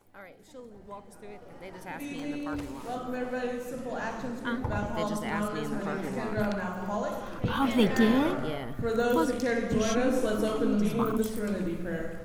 All right, she'll walk us through it. They just asked me in the parking lot. Welcome everybody to Simple Actions Group of They just Alcoholics asked me in the Anonymous. My name is parking Kendra. lot. I'm an alcoholic. Oh, they did? Yeah. For those who care to join us, let's open the meeting with the Serenity Prayer.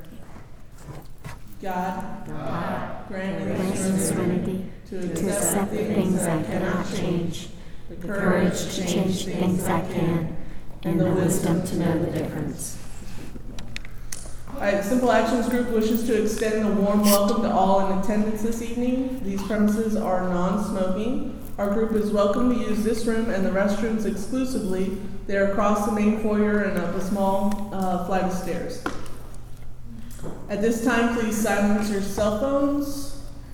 God, grant me the Grace and serenity serenity to accept the things I cannot change, the courage to change things I can, and the wisdom to know the difference. All right, the Simple Actions Group wishes to extend a warm welcome to all in attendance this evening. These premises are non-smoking. Our group is welcome to use this room and the restrooms exclusively. They are across the main foyer and up a small flight of stairs. At this time, please silence your cell phones.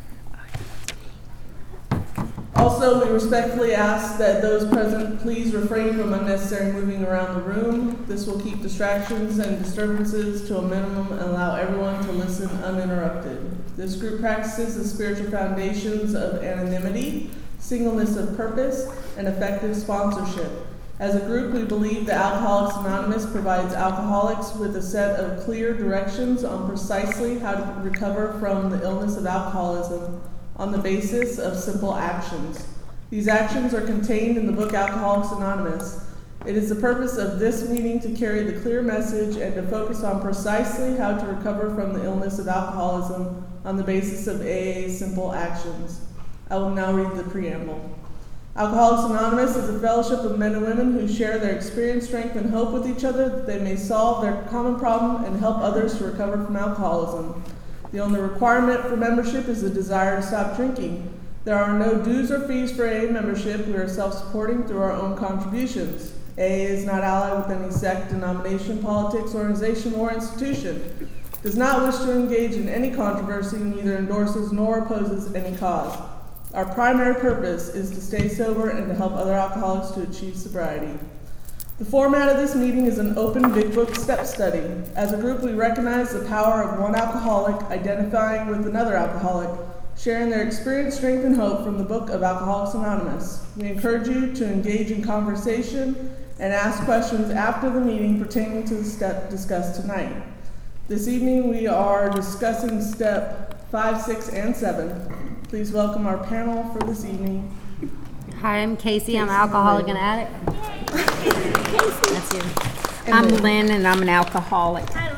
Also, we respectfully ask that those present please refrain from unnecessary moving around the room. This will keep distractions and disturbances to a minimum and allow everyone to listen uninterrupted. This group practices the spiritual foundations of anonymity, singleness of purpose, and effective sponsorship. As a group, we believe that Alcoholics Anonymous provides alcoholics with a set of clear directions on precisely how to recover from the illness of alcoholism on the basis of simple actions. These actions are contained in the book Alcoholics Anonymous. It is the purpose of this meeting to carry the clear message and to focus on precisely how to recover from the illness of alcoholism on the basis of AA's simple actions. I will now read the preamble. Alcoholics Anonymous is a fellowship of men and women who share their experience, strength, and hope with each other that they may solve their common problem and help others to recover from alcoholism. The only requirement for membership is the desire to stop drinking. There are no dues or fees for AA membership. We are self-supporting through our own contributions. AA is not allied with any sect, denomination, politics, organization, or institution. Does not wish to engage in any controversy, neither endorses nor opposes any cause. Our primary purpose is to stay sober and to help other alcoholics to achieve sobriety. The format of this meeting is an open Big Book step study. As a group, we recognize the power of one alcoholic identifying with another alcoholic, sharing their experience, strength, and hope from the book of Alcoholics Anonymous. We encourage you to engage in conversation and ask questions after the meeting pertaining to the step discussed tonight. This evening, we are discussing step 5, 6, and 7. Please welcome our panel for this evening. Hi, I'm Casey. I'm an alcoholic and addict. That's you. I'm Lynn, and I'm an alcoholic. All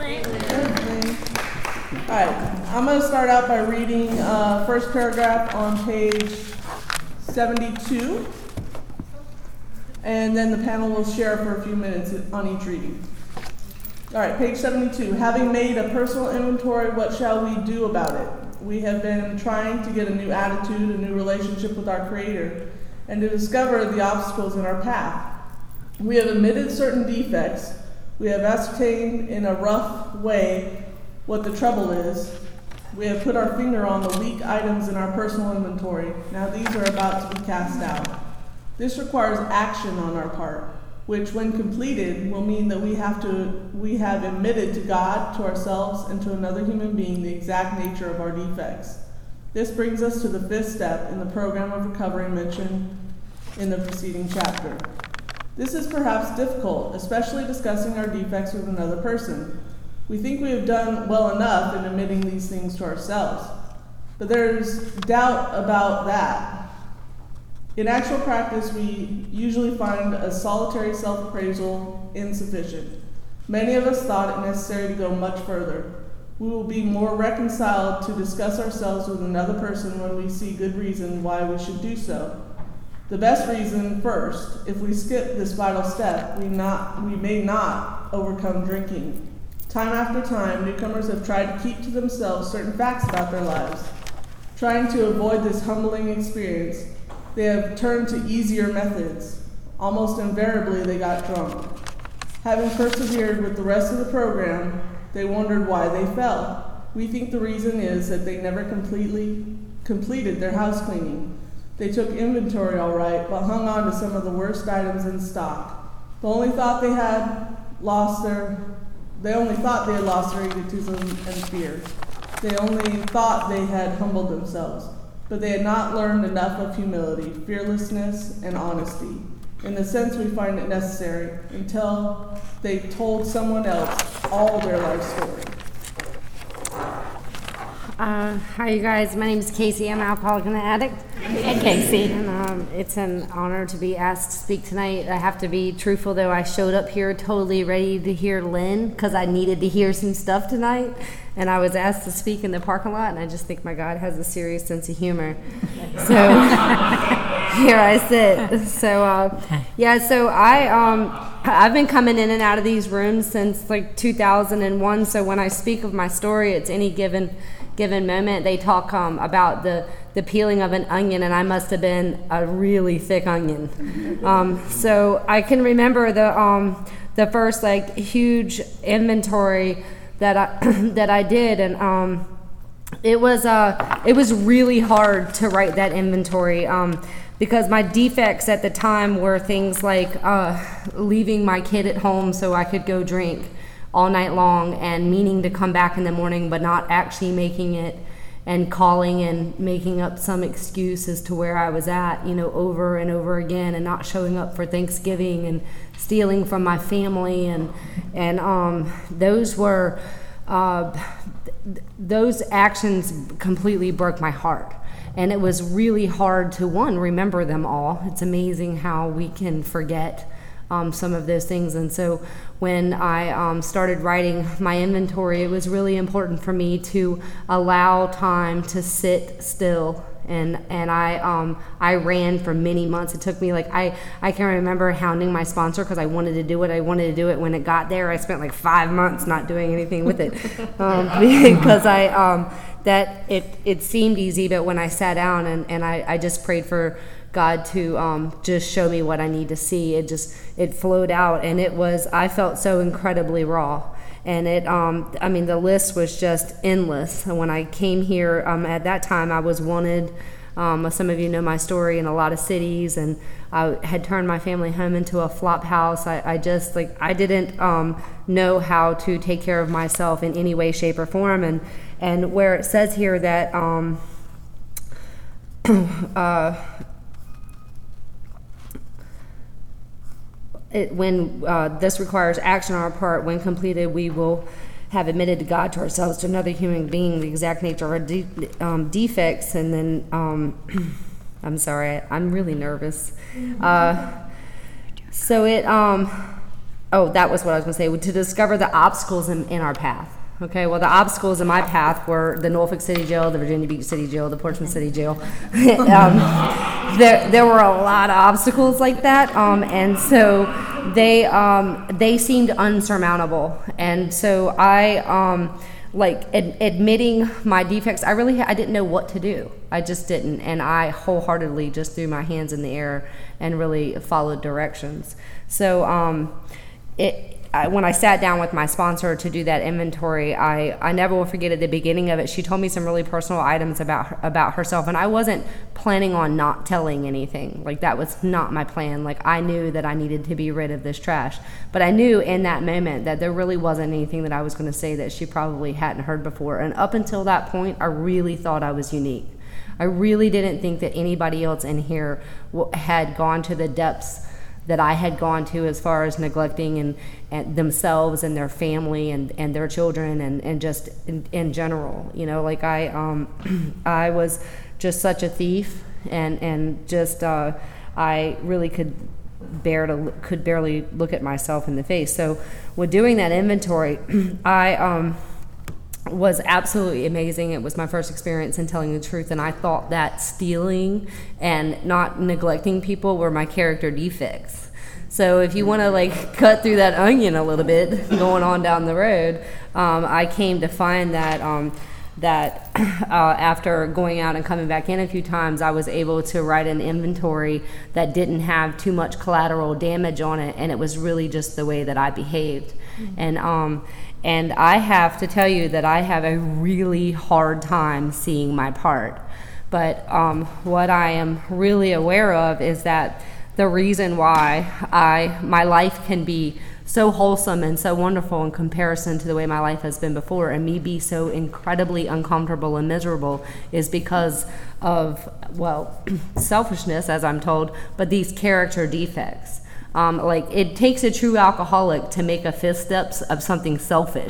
right, I'm going to start out by reading first paragraph on page 72, and then the panel will share for a few minutes on each reading. All right, page 72. Having made a personal inventory, what shall we do about it? We have been trying to get a new attitude, a new relationship with our Creator, and to discover the obstacles in our path. We have admitted certain defects. We have ascertained in a rough way what the trouble is. We have put our finger on the weak items in our personal inventory. Now these are about to be cast out. This requires action on our part, which when completed will mean that we have admitted to God, to ourselves, and to another human being the exact nature of our defects. This brings us to the 5th step in the program of recovery mentioned in the preceding chapter. This is perhaps difficult, especially discussing our defects with another person. We think we have done well enough in admitting these things to ourselves, but there's doubt about that. In actual practice, we usually find a solitary self-appraisal insufficient. Many of us thought it necessary to go much further. We will be more reconciled to discuss ourselves with another person when we see good reason why we should do so. The best reason first, if we skip this vital step, we may not overcome drinking. Time after time, newcomers have tried to keep to themselves certain facts about their lives. Trying to avoid this humbling experience, they have turned to easier methods. Almost invariably, they got drunk. Having persevered with the rest of the program, they wondered why they fell. We think the reason is that they never completed their house cleaning. They took inventory all right, but hung on to some of the worst items in stock. They only thought they had lost their egotism and fear. They only thought they had humbled themselves, but they had not learned enough of humility, fearlessness, and honesty, in the sense we find it necessary, until they told someone else all their life story. Hi, you guys. My name is Casey. I'm an alcoholic and an addict. Hey, Casey. And it's an honor to be asked to speak tonight. I have to be truthful, though. I showed up here totally ready to hear Lynn because I needed to hear some stuff tonight. And I was asked to speak in the parking lot, and I just think my God has a serious sense of humor. So here I sit. So I've been coming in and out of these rooms since like 2001. So when I speak of my story, it's any given moment. They talk about the peeling of an onion, and I must have been a really thick onion. So I can remember the first like huge inventory that I did, and it was really hard to write that inventory because my defects at the time were things like leaving my kid at home so I could go drink all night long and meaning to come back in the morning but not actually making it, and calling and making up some excuse as to where I was at, over and over again, and not showing up for Thanksgiving and stealing from my family, and those were those actions completely broke my heart. And it was really hard to, remember them all. It's amazing how we can forget some of those things. And so when I started writing my inventory, it was really important for me to allow time to sit still. And I ran for many months. It took me I can remember hounding my sponsor because I wanted to do it. I wanted to do it. When it got there, I spent 5 months not doing anything with it because it seemed easy. But when I sat down and I just prayed for God to just show me what I need to see, it flowed out, and I felt so incredibly raw. And the list was just endless. And when I came here, at that time, I was wanted. Some of you know my story, in a lot of cities, and I had turned my family home into a flop house. I didn't know how to take care of myself in any way, shape, or form. And where it says here that when this requires action on our part, when completed, we will have admitted to God, to ourselves, to another human being, the exact nature of our defects. And then, I'm sorry, I'm really nervous. That was what I was going to say, to discover the obstacles in our path. Okay, well, the obstacles in my path were the Norfolk City Jail, the Virginia Beach City Jail, the Portsmouth City Jail. There were a lot of obstacles like that, and so they seemed unsurmountable. And so I, admitting my defects, I didn't know what to do. I just didn't, and I wholeheartedly just threw my hands in the air and really followed directions. So when I sat down with my sponsor to do that inventory, I never will forget at the beginning of it, she told me some really personal items about herself, and I wasn't planning on not telling anything. That was not my plan. I knew that I needed to be rid of this trash, but I knew in that moment that there really wasn't anything that I was going to say that she probably hadn't heard before. And up until that point, I really thought I was unique. I really didn't think that anybody else in here had gone to the depths that I had gone to as far as neglecting and themselves and their family and their children and just in general. I was just such a thief and just I really could barely look at myself in the face. So with doing that inventory, I was absolutely amazing. It was my first experience in telling the truth, and I thought that stealing and not neglecting people were my character defects. So if you want to cut through that onion a little bit going on down the road, I came to find that after going out and coming back in a few times, I was able to write an inventory that didn't have too much collateral damage on it, and it was really just the way that I behaved. Mm-hmm. And I have to tell you that I have a really hard time seeing my part. But what I am really aware of is that the reason why my life can be so wholesome and so wonderful in comparison to the way my life has been before, and me be so incredibly uncomfortable and miserable, is because of, selfishness, as I'm told, but these character defects. It takes a true alcoholic to make a fifth step of something selfish.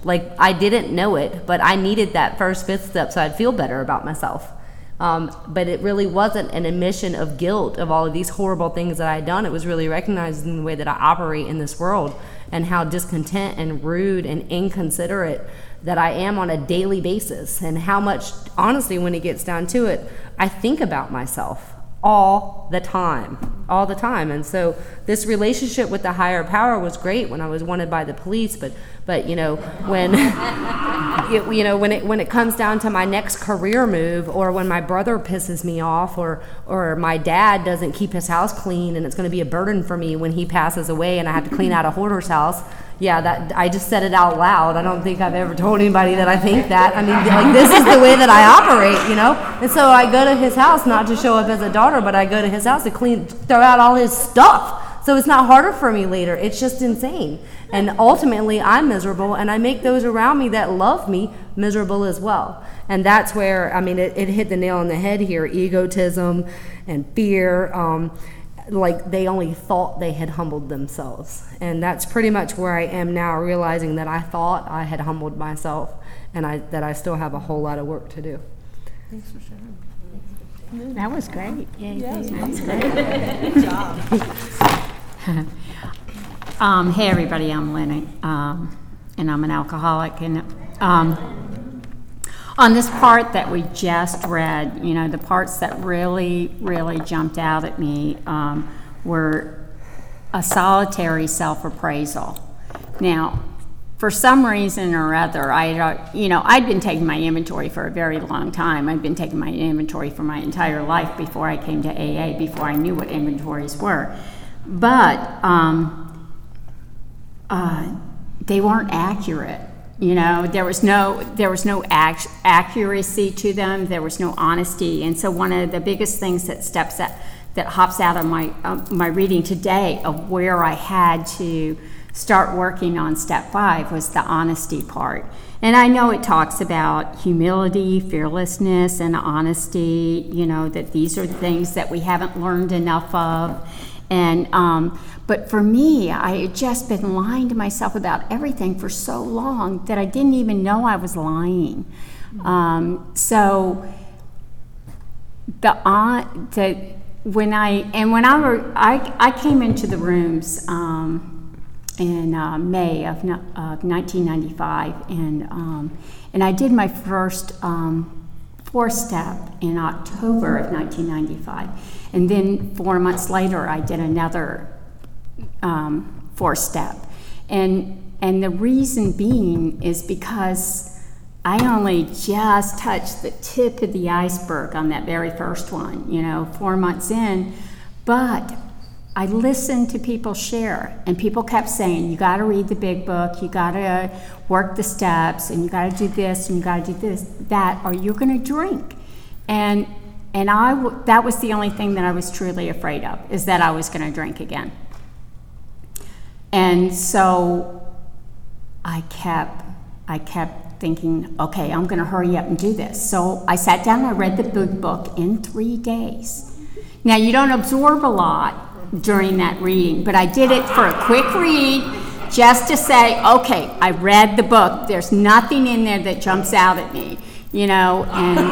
Like, I didn't know it, but I needed that first 5th step so I'd feel better about myself. But it really wasn't an admission of guilt of all of these horrible things that I had done. It was really recognizing the way that I operate in this world and how discontent and rude and inconsiderate that I am on a daily basis, and how much, honestly, when it gets down to it, I think about myself all the time. And so this relationship with the higher power was great when I was wanted by the police, but when when it comes down to my next career move, or when my brother pisses me off, or my dad doesn't keep his house clean and it's going to be a burden for me when he passes away and I have to clean out a hoarder's house. Yeah, that I just said it out loud. I don't think I've ever told anybody that I think that. I mean, like, this is the way that I operate, And so I go to his house not to show up as a daughter, but I go to his house to throw out all his stuff. So it's not harder for me later. It's just insane. And ultimately, I'm miserable, and I make those around me that love me miserable as well. And that's where, I mean, it hit the nail on the head here. Egotism and fear. Like, they only thought they had humbled themselves. And that's pretty much where I am now, realizing that I thought I had humbled myself, and that I still have a whole lot of work to do. Thanks for sharing. That was great. Yeah, That's great. good job. Hey everybody, I'm Lenny, and I'm an alcoholic. And on this part that we just read, the parts that really, really jumped out at me were a solitary self-appraisal. Now, for some reason or other, I'd been taking my inventory for a very long time. I'd been taking my inventory for my entire life before I came to AA, before I knew what inventories were. But they weren't accurate. There was no accuracy to them. There was no honesty. And so one of the biggest things that hops out of my reading today of where I had to start working on step 5 was the honesty part. And I know it talks about humility, fearlessness, and honesty, that these are things that we haven't learned enough of. And but for me, I had just been lying to myself about everything for so long that I didn't even know I was lying. So when I came into the rooms in May of 1995, and I did my first 4-step in October of 1995, and then 4 months later I did another 4-step, and the reason being is because I only just touched the tip of the iceberg on that very first one, 4 months in, but I listened to people share, and people kept saying, you got to read the big book, you got to work the steps, and you got to do this, and you got to do this, that, or you're going to drink. And that was the only thing that I was truly afraid of, is that I was going to drink again. And so I kept thinking, okay, I'm going to hurry up and do this. So I sat down and I read the big book in 3 days. Now, you don't absorb a lot during that reading, but I did it for a quick read just to say, okay, I read the book. There's nothing in there that jumps out at me, and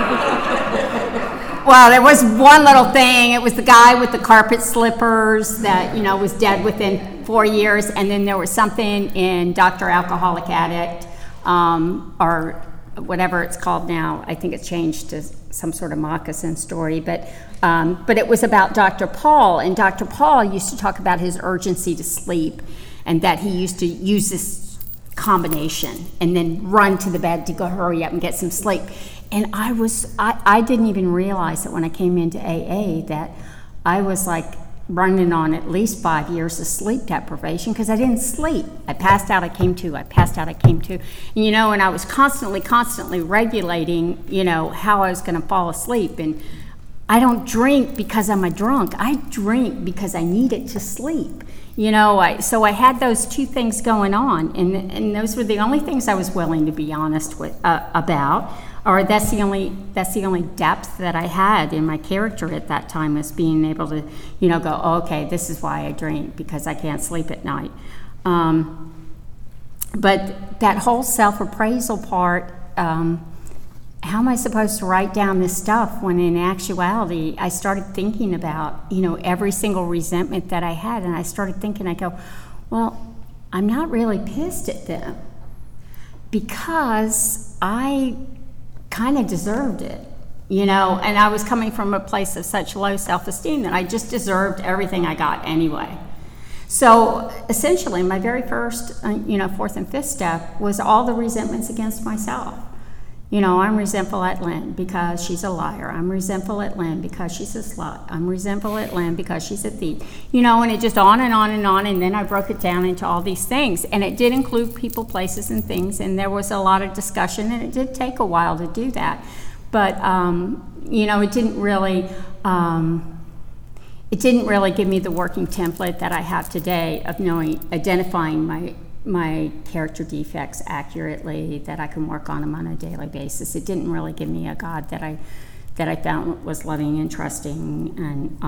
well, there was one little thing. It was the guy with the carpet slippers that, was dead within 4 years, and then there was something in Dr. Alcoholic Addict, or whatever it's called now. I think it's changed to some sort of moccasin story, but it was about Dr. Paul, and Dr. Paul used to talk about his urgency to sleep, and that he used to use this combination and then run to the bed to go hurry up and get some sleep. And I didn't even realize that when I came into AA that I was like running on at least 5 years of sleep deprivation, because I didn't sleep. I passed out, I came to, I passed out, I came to. And I was constantly regulating, how I was going to fall asleep. And I don't drink because I'm a drunk. I drink because I need it to sleep. So I had those two things going on, and those were the only things I was willing to be honest with about. Or that's the only depth that I had in my character at that time, was being able to, go, oh, okay, this is why I drink, because I can't sleep at night. But that whole self-appraisal part, how am I supposed to write down this stuff when in actuality I started thinking about, every single resentment that I had, and I started thinking, I go, well, I'm not really pissed at them because I kind of deserved it, and I was coming from a place of such low self-esteem that I just deserved everything I got anyway. So essentially, my very first, fourth and fifth step was all the resentments against myself. I'm resentful at Lynn because she's a liar. I'm resentful at Lynn because she's a slut. I'm resentful at Lynn because she's a thief. And it just on and on and on, and then I broke it down into all these things. And it did include people, places, and things, and there was a lot of discussion, and it did take a while to do that. But, it didn't really... It didn't really give me the working template that I have today of identifying my character defects accurately, that I can work on them on a daily basis. It didn't really give me a God that I found was loving and trusting.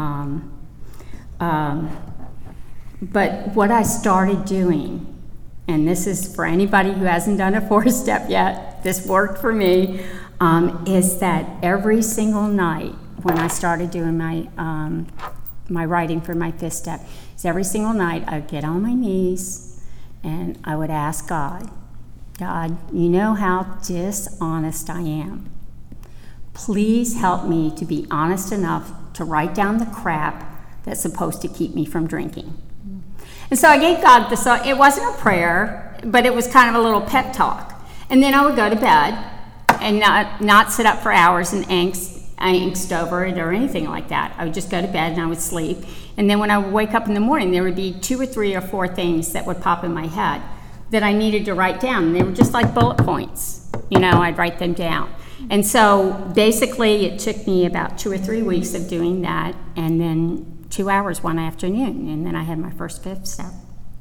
But what I started doing, and this is for anybody who hasn't done a 4-step yet, this worked for me, is that every single night when I started doing my writing for my 5th step, is every single night I would get on my knees and I would ask God, you know how dishonest I am. Please help me to be honest enough to write down the crap that's supposed to keep me from drinking. And so I gave God this, it wasn't a prayer, but it was kind of a little pep talk. And then I would go to bed and not sit up for hours in angst over it or anything like that. I would just go to bed and I would sleep. And then when I would wake up in the morning, there would be 2 or 3 or 4 things that would pop in my head that I needed to write down. And they were just like bullet points. I'd write them down. And so basically it took me about 2 or 3 weeks of doing that, and then 2 hours one afternoon, and then I had my first 5th step.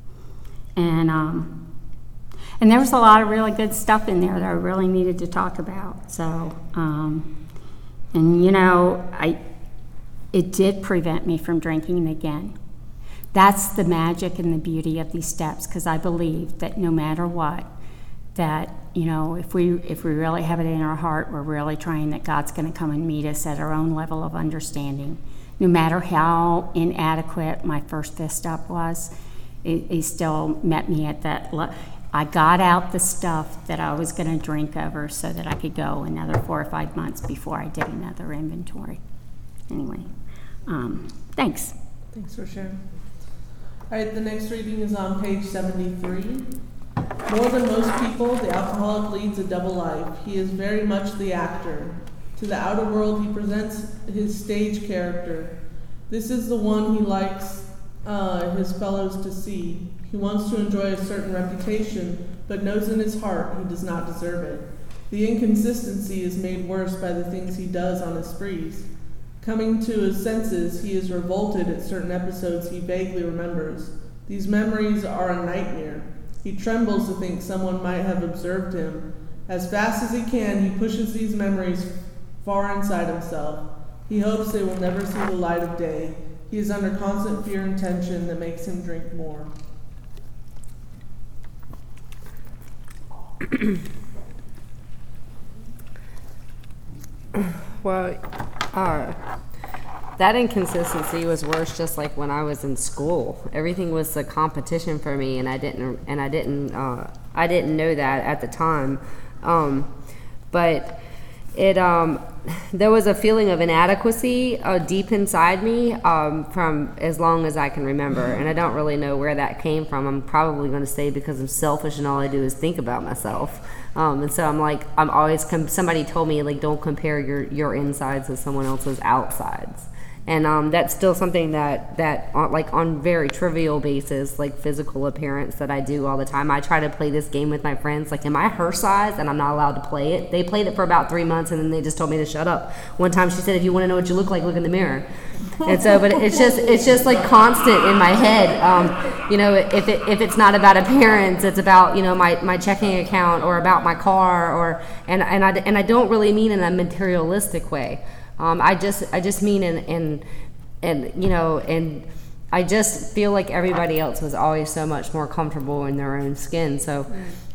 And there was a lot of really good stuff in there that I really needed to talk about. So, it did prevent me from drinking again. That's the magic and the beauty of these steps, because I believe that no matter what, that, if we really have it in our heart, we're really trying, that God's going to come and meet us at our own level of understanding. No matter how inadequate my first 5th step was, he still met me at that I got out the stuff that I was going to drink over so that I could go another 4 or 5 months before I did another inventory. Anyway, thanks. Thanks for sharing. All right, the next reading is on page 73. More than most people, the alcoholic leads a double life. He is very much the actor. To the outer world, he presents his stage character. This is the one he likes his fellows to see. He wants to enjoy a certain reputation, but knows in his heart he does not deserve it. The inconsistency is made worse by the things he does on his sprees. Coming to his senses, he is revolted at certain episodes he vaguely remembers. These memories are a nightmare. He trembles to think someone might have observed him. As fast as he can, he pushes these memories far inside himself. He hopes they will never see the light of day. He is under constant fear and tension that makes him drink more. Well, that inconsistency was worse just like when I was in school. Everything was a competition for me, and I didn't know that at the time. But there was a feeling of inadequacy deep inside me from as long as I can remember, and I don't really know where that came from. I'm probably going to say because I'm selfish and all I do is think about myself. And so I'm always, somebody told me, don't compare your insides with someone else's outsides. And that's still something that on very trivial basis, like physical appearance, that I do all the time. I try to play this game with my friends, am I her size? And I'm not allowed to play it. They played it for about 3 months, and then they just told me to shut up. One time she said, if you want to know what you look like, look in the mirror. And so, but it's just constant in my head. If it's not about appearance, it's about, my checking account or about my car, and I don't really mean in a materialistic way. I just mean and I just feel like everybody else was always so much more comfortable in their own skin. So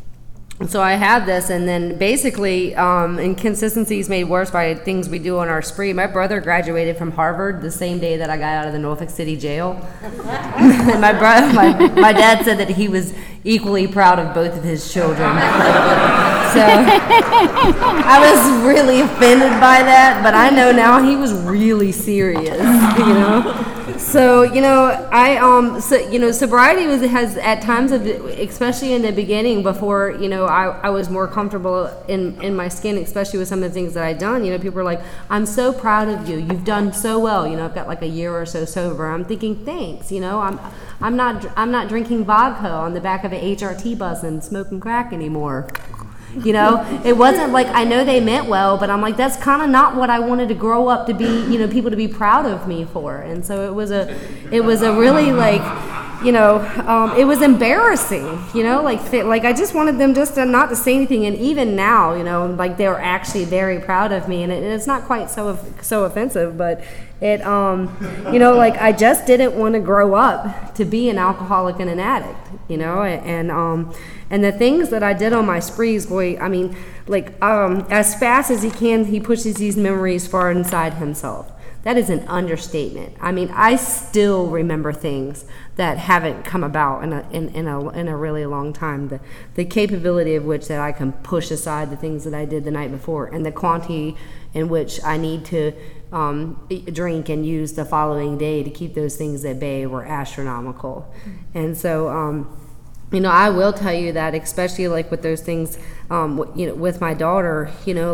so I had this, and then basically inconsistencies made worse by things we do on our spree. My brother graduated from Harvard the same day that I got out of the Norfolk City jail. And my dad said that he was equally proud of both of his children. So I was really offended by that, but I know now he was really serious, you know. So sobriety has at times especially in the beginning before I was more comfortable in my skin, especially with some of the things that I'd done. People were like, "I'm so proud of you. You've done so well." I've got like a year or so sober. I'm thinking, thanks. I'm not drinking vodka on the back of an HRT bus and smoking crack anymore. It wasn't like, I know they meant well, but I'm like, that's kind of not what I wanted to grow up to be, people to be proud of me for. And so it was a really like, it was embarrassing, like I just wanted them just not to say anything. And even now, like they were actually very proud of me, and it's not quite so offensive, but it, like I just didn't want to grow up to be an alcoholic and an addict, and the things that I did on my sprees, boy, I mean, like, as fast as he can, he pushes these memories far inside himself. That is an understatement. I mean, I still remember things that haven't come about in a really long time. The capability of which that I can push aside the things that I did the night before, and the quantity in which I need to drink and use the following day to keep those things at bay were astronomical. And so, I will tell you that, especially like with those things, with my daughter,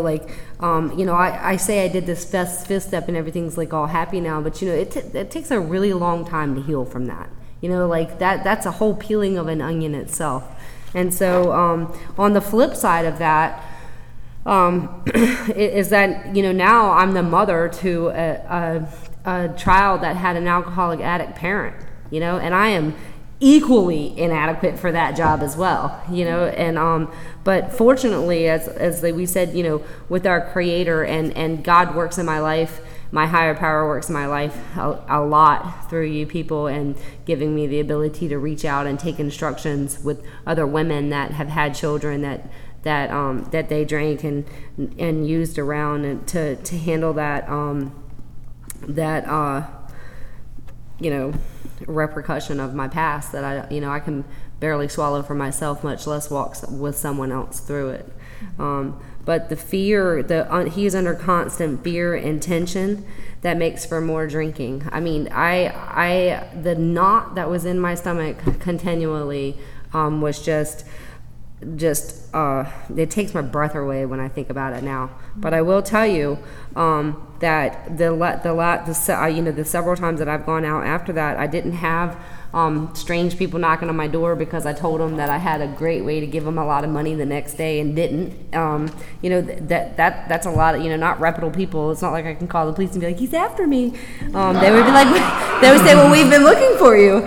I say I did this fifth step and everything's like all happy now, but it takes a really long time to heal from that. Like that's a whole peeling of an onion itself. And so on the flip side of that, is that now I'm the mother to a child that had an alcoholic addict parent, and I am equally inadequate for that job as well, and but fortunately, as we said, with our Creator and God works in my life, my higher power works in my life a lot through you people, and giving me the ability to reach out and take instructions with other women that have had children that they drank and used around, and to handle that repercussion of my past that I can barely swallow for myself, much less walk with someone else through it. But the fear, he's under constant fear and tension that makes for more drinking. I mean, the knot that was in my stomach continually was just it takes my breath away when I think about it now. But I will tell you that the several times that I've gone out after that, I didn't have strange people knocking on my door because I told them that I had a great way to give them a lot of money the next day and didn't. That's a lot of not reputable people. It's not like I can call the police and be like, he's after me. They would be like, they would say, well, we've been looking for you.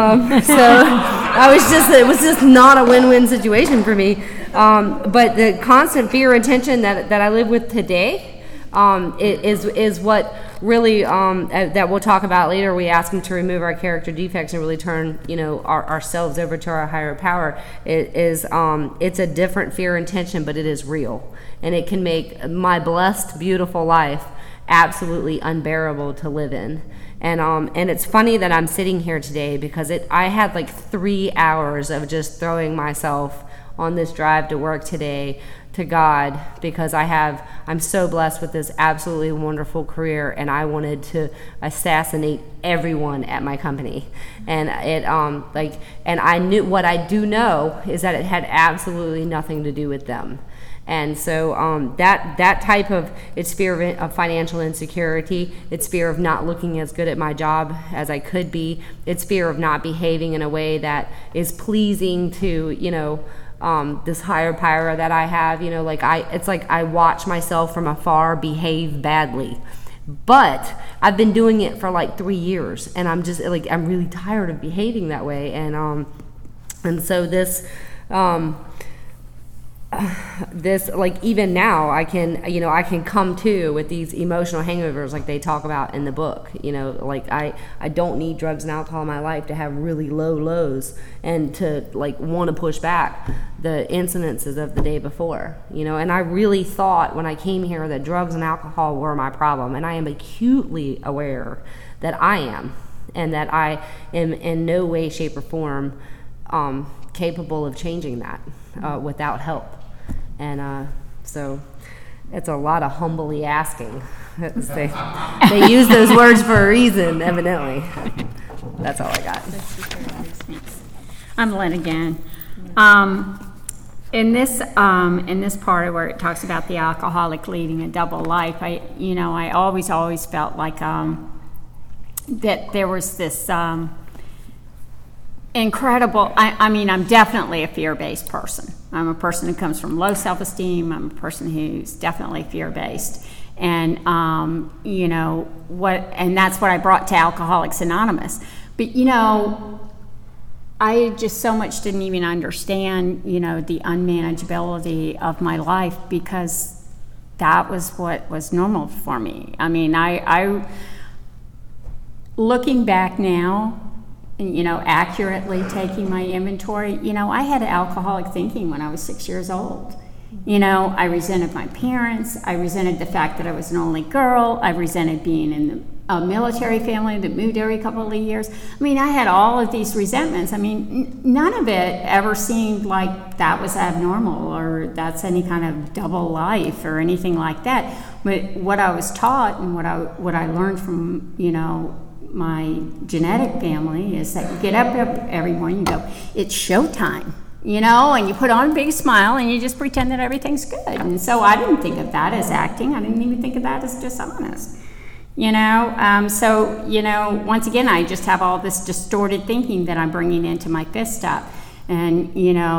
So it was just not a win-win situation for me. But the constant fear and tension that I live with today is what really that we'll talk about later. We ask him to remove our character defects and really turn ourselves over to our higher power. It's a different fear and tension, but it is real, and it can make my blessed, beautiful life absolutely unbearable to live in. And it's funny that I'm sitting here today because I had like 3 hours of just throwing myself on this drive to work today to God, because I'm so blessed with this absolutely wonderful career, and I wanted to assassinate everyone at my company. And and I knew, what I do know is that it had absolutely nothing to do with them. And so that type of, it's fear of financial insecurity, it's fear of not looking as good at my job as I could be, it's fear of not behaving in a way that is pleasing to this higher power that I have. It's like I watch myself from afar behave badly, but I've been doing it for like 3 years, and I'm just like, I'm really tired of behaving that way. And so this this, like, even now I can come to with these emotional hangovers like they talk about in the book. Like I don't need drugs and alcohol in my life to have really low lows and to like want to push back the incidences of the day before, and I really thought when I came here that drugs and alcohol were my problem, and I am acutely aware that I am, and that I am in no way, shape, or form capable of changing that without help. And so it's a lot of humbly asking. They use those words for a reason, evidently. That's all I got. I'm Lynn again. In this part where it talks about the alcoholic leading a double life, I always felt like that there was this incredible. I'm definitely a fear-based person. I'm a person who comes from low self-esteem. I'm a person who's definitely fear-based, and and that's what I brought to Alcoholics Anonymous. But I just so much didn't even understand, the unmanageability of my life, because that was what was normal for me. I looking back now, accurately taking my inventory, I had alcoholic thinking when I was 6 years old. I resented my parents. I resented the fact that I was an only girl. I resented being in a military family that moved every couple of years. I had all of these resentments. None of it ever seemed like that was abnormal or that's any kind of double life or anything like that. But what I was taught and what I learned from, my genetic family is that you get up every morning and go, it's showtime, and you put on a big smile and you just pretend that everything's good. And so I didn't think of that as acting. I didn't even think of that as dishonest. Once again, I just have all this distorted thinking that I'm bringing into my fifth step. And,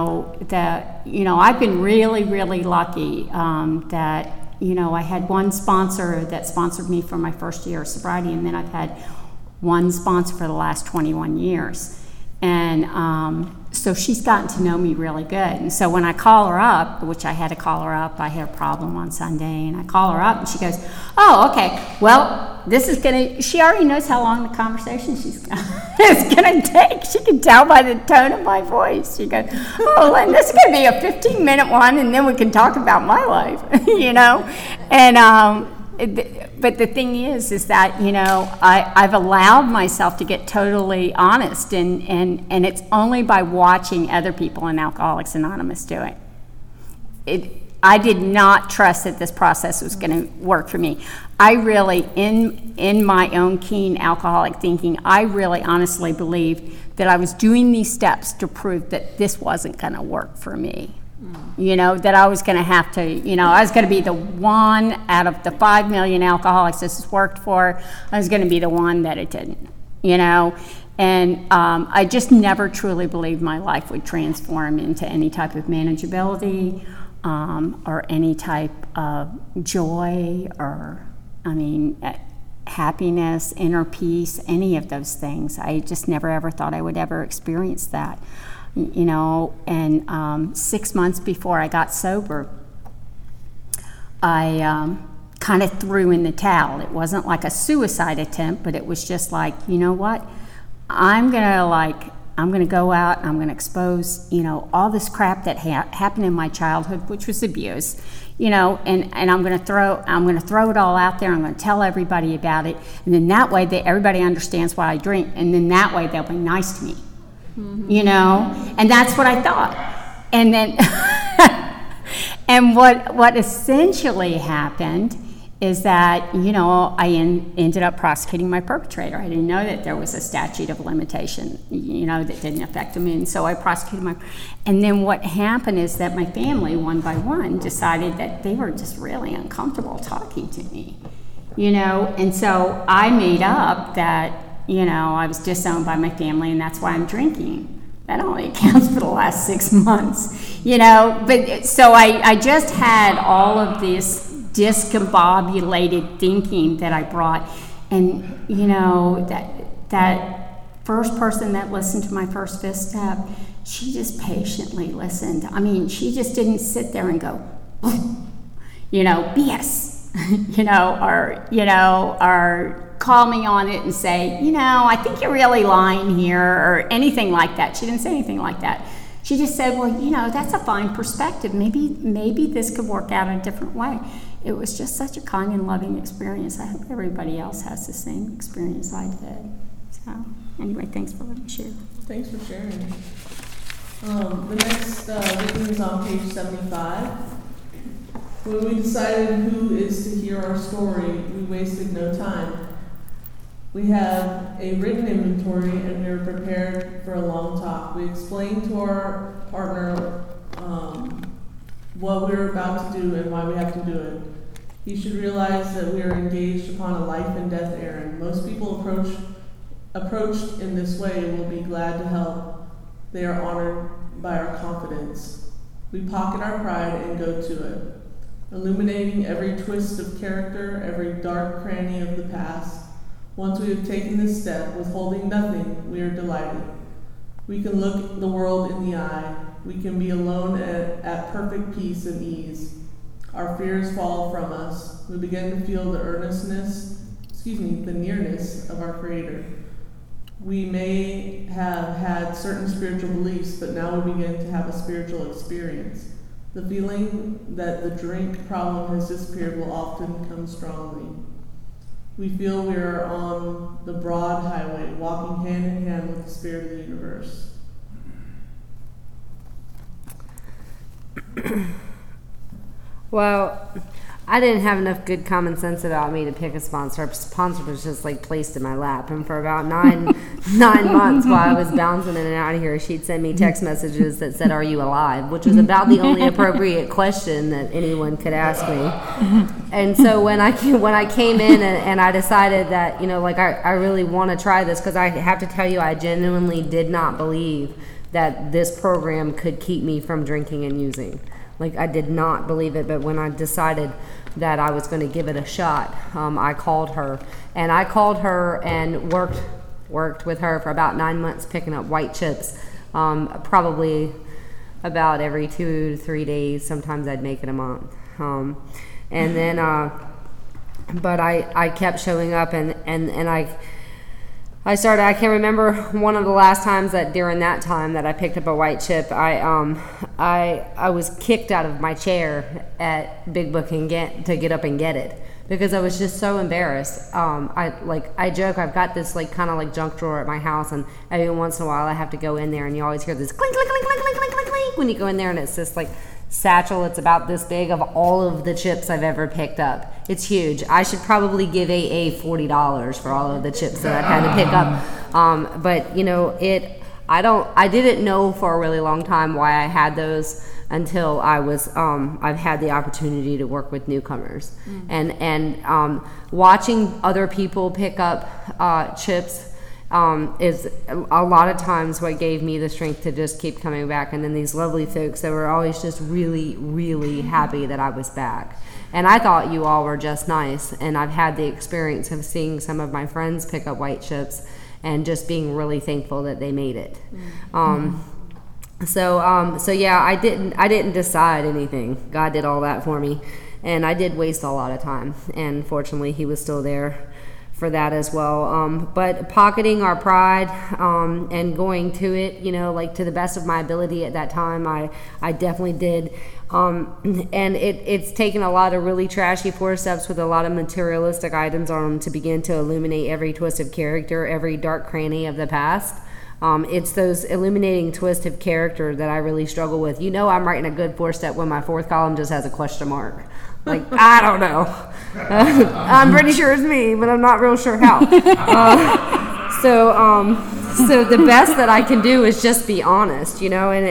I've been really, really lucky that, I had one sponsor that sponsored me for my first year of sobriety, and then I've had one sponsor for the last 21 years. And so she's gotten to know me really good. And so when I call her up, which I had to call her up, I had a problem on Sunday, and I call her up and she goes, oh, okay, well, she already knows how long the conversation is going to take. She can tell by the tone of my voice. She goes, oh, Lynn, this is going to be a 15-minute one, and then we can talk about my life, And but the thing is that, I've allowed myself to get totally honest, and it's only by watching other people in Alcoholics Anonymous do it. I did not trust that this process was going to work for me. I really, in my own keen alcoholic thinking, I really honestly believed that I was doing these steps to prove that this wasn't going to work for me. That I was going to have to, I was going to be the one out of the 5 million alcoholics this has worked for. I was going to be the one that it didn't, And I just never truly believed my life would transform into any type of manageability or any type of joy or, happiness, inner peace, any of those things. I just never ever thought I would ever experience that. And 6 months before I got sober, I kind of threw in the towel. It wasn't like a suicide attempt, but it was just like, you know what? I'm gonna go out and I'm gonna expose, all this crap that happened in my childhood, which was abuse, and I'm gonna throw it all out there. I'm gonna tell everybody about it, and then that way everybody understands why I drink, and then that way they'll be nice to me. And that's what I thought. And then, and what essentially happened is that, I ended up prosecuting my perpetrator. I didn't know that there was a statute of limitation, that didn't affect him. And so I prosecuted and then what happened is that my family, one by one, decided that they were just really uncomfortable talking to me, and so I made up that, I was disowned by my family, and that's why I'm drinking. That only accounts for the last 6 months, But so I just had all of this discombobulated thinking that I brought, and that first person that listened to my first fifth step, she just patiently listened. I mean, she just didn't sit there and go, BS, or call me on it and say, I think you're really lying here, or anything like that. She didn't say anything like that. She just said, well, that's a fine perspective. Maybe this could work out a different way. It was just such a kind and loving experience. I hope everybody else has the same experience I did. So anyway, thanks for letting me share. Thanks for sharing. The next reading is on page 75. When we decided who is to hear our story, we wasted no time. We have a written inventory and we were prepared for a long talk. We explained to our partner what we were about to do and why we have to do it. He should realize that we are engaged upon a life and death errand. Most people approached in this way will be glad to help. They are honored by our confidence. We pocket our pride and go to it, illuminating every twist of character, every dark cranny of the past. Once we have taken this step, withholding nothing, we are delighted. We can look the world in the eye. We can be alone at perfect peace and ease. Our fears fall from us. We begin to feel the the nearness of our Creator. We may have had certain spiritual beliefs, but now we begin to have a spiritual experience. The feeling that the drink problem has disappeared will often come strongly. We feel we are on the broad highway, walking hand in hand with the Spirit of the universe. Well, I didn't have enough good common sense about me to pick a sponsor. A sponsor was just placed in my lap, and for about nine months while I was bouncing in and out of here, she'd send me text messages that said, "Are you alive?" which was about the only appropriate question that anyone could ask me. And so when I came in and I decided that I really want to try this, because I have to tell you, I genuinely did not believe that this program could keep me from drinking and using. I did not believe it, but when I decided that I was going to give it a shot, I called her and worked with her for about 9 months picking up white chips, probably about every 2 to 3 days. Sometimes I'd make it a month. And then, but I kept showing up and I started. I can remember one of the last times that during that time that I picked up a white chip, I was kicked out of my chair at Big Book to get up and get it, because I was just so embarrassed. I joke, I've got this kind of junk drawer at my house, and every once in a while I have to go in there, and you always hear this clink clink clink clink clink clink clink when you go in there, and it's this satchel. It's about this big of all of the chips I've ever picked up. It's huge. I should probably give AA $40 for all of the chips that I've had to pick up. But I didn't know for a really long time why I had those until I've had the opportunity to work with newcomers. And watching other people pick up chips is a lot of times what gave me the strength to just keep coming back. And then these lovely folks that were always just really, really happy that I was back. And I thought you all were just nice. And I've had the experience of seeing some of my friends pick up white chips and just being really thankful that they made it. So yeah, I didn't decide anything. God did all that for me. And I did waste a lot of time. And fortunately, he was still there for that as well. But pocketing our pride and going to it, to the best of my ability at that time, I definitely did. And it's taken a lot of really trashy forceps with a lot of materialistic items on them to begin to illuminate every twist of character, every dark cranny of the past. It's those illuminating twist of character that I really struggle with. I'm writing a good four-step when my fourth column just has a question mark. I don't know. I'm pretty sure it's me, but I'm not real sure how. So the best that I can do is just be honest,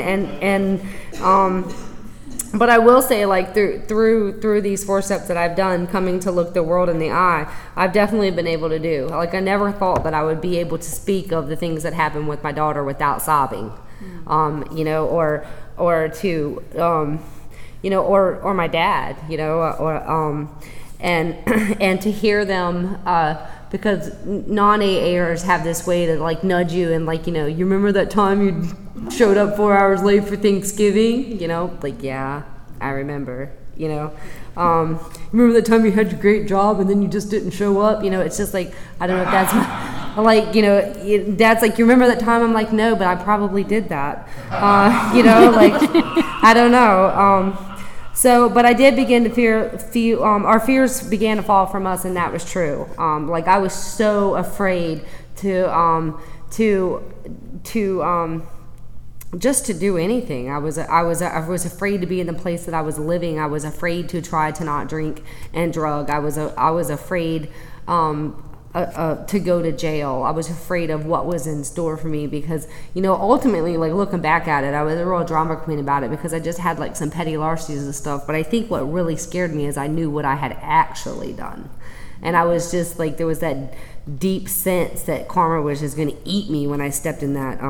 but I will say, through these four steps that I've done, coming to look the world in the eye, I've definitely been able to do. I never thought that I would be able to speak of the things that happened with my daughter without sobbing, or my dad, and to hear them because non-AAers have this way to like nudge you and like, you know, you remember that time you showed up 4 hours late for Thanksgiving? You know, like, yeah, I remember, you know. Remember that time you had your great job and then you just didn't show up? You know, it's just like, I don't know if that's like, you know, Dad's like, you remember that time? I'm like, no, but I probably did that. You know, like, I don't know. So, but I did begin to feel our fears began to fall from us, and that was true. Like I was so afraid to just to do anything. I was afraid to be in the place that I was living. I was afraid to try to not drink and drug. I was afraid to go to jail. I was afraid of what was in store for me because, you know, ultimately, like looking back at it, I was a real drama queen about it because I just had like some petty larcenies and stuff. But I think what really scared me is I knew what I had actually done. And I was just like, there was that deep sense that karma was just going to eat me when I stepped in that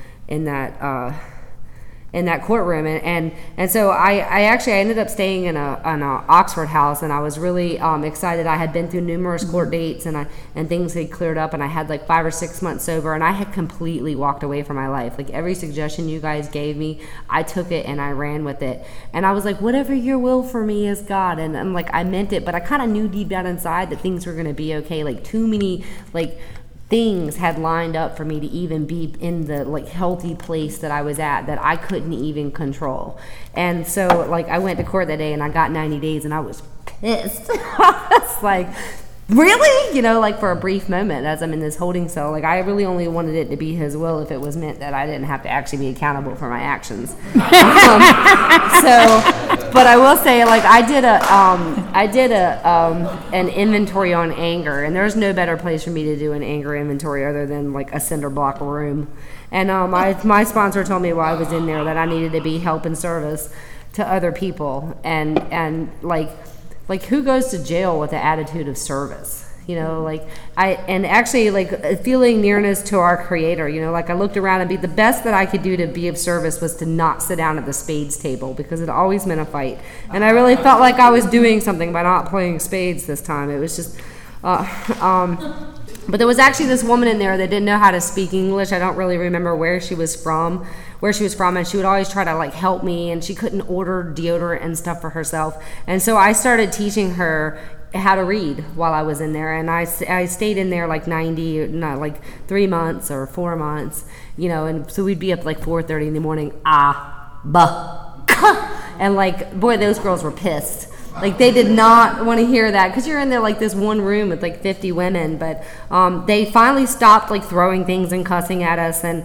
courtroom, and so I actually ended up staying in an Oxford house, and I was really excited. I had been through numerous court dates, and things had cleared up, and I had like 5 or 6 months sober, and I had completely walked away from my life. Like every suggestion you guys gave me, I took it and I ran with it, and I was like, whatever your will for me is, God. And I'm like, I meant it, but I kind of knew deep down inside that things were going to be okay. Like too many things had lined up for me to even be in the like healthy place that I was at that I couldn't even control. And so like I went to court that day and I got 90 days and I was pissed. I was like, really? You know, like for a brief moment as I'm in this holding cell, like I really only wanted it to be his will if it was meant that I didn't have to actually be accountable for my actions. But I will say, like I did an inventory on anger, and there's no better place for me to do an anger inventory other than like a cinder block room. And my sponsor told me while I was in there that I needed to be help and service to other people, and like who goes to jail with the attitude of service? You know, like and actually like feeling nearness to our Creator, you know, like I looked around and the best that I could do to be of service was to not sit down at the spades table because it always meant a fight. And I really felt like I was doing something by not playing spades this time. It was just, but there was actually this woman in there that didn't know how to speak English. I don't really remember where she was from, and she would always try to like help me, and she couldn't order deodorant and stuff for herself. And so I started teaching her how to read while I was in there, and I stayed in there like 3 months or 4 months, you know, and so we'd be up like 4:30 in the morning, and like, boy, those girls were pissed. Like they did not want to hear that because you're in there like this one room with like 50 women. But they finally stopped like throwing things and cussing at us, and